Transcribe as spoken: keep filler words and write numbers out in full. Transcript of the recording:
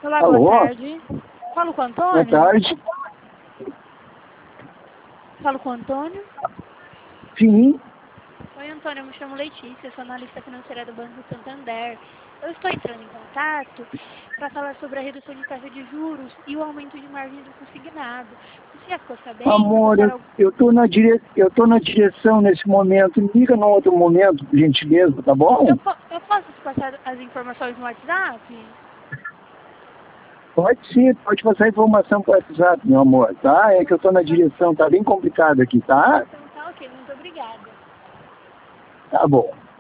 Olá, Alô? boa tarde. Falo com o Antônio? Boa tarde. Falo com o Antônio? Sim. Oi, Antônio, eu me chamo Letícia, sou analista financeira do Banco Santander. Eu estou entrando em contato para falar sobre a redução de taxa de juros e o aumento de margem do consignado. Você já ficou sabendo? Amor, eu, Para... eu, tô na dire... eu tô na direção nesse momento. Me liga num outro momento, por gentileza, tá bom? eu, po eu posso te passar as informações no WhatsApp? Pode sim, pode passar informação pro WhatsApp, meu amor, tá? É que eu tô na direção, tá bem complicado aqui, tá? Então tá ok, muito obrigada. Tá bom.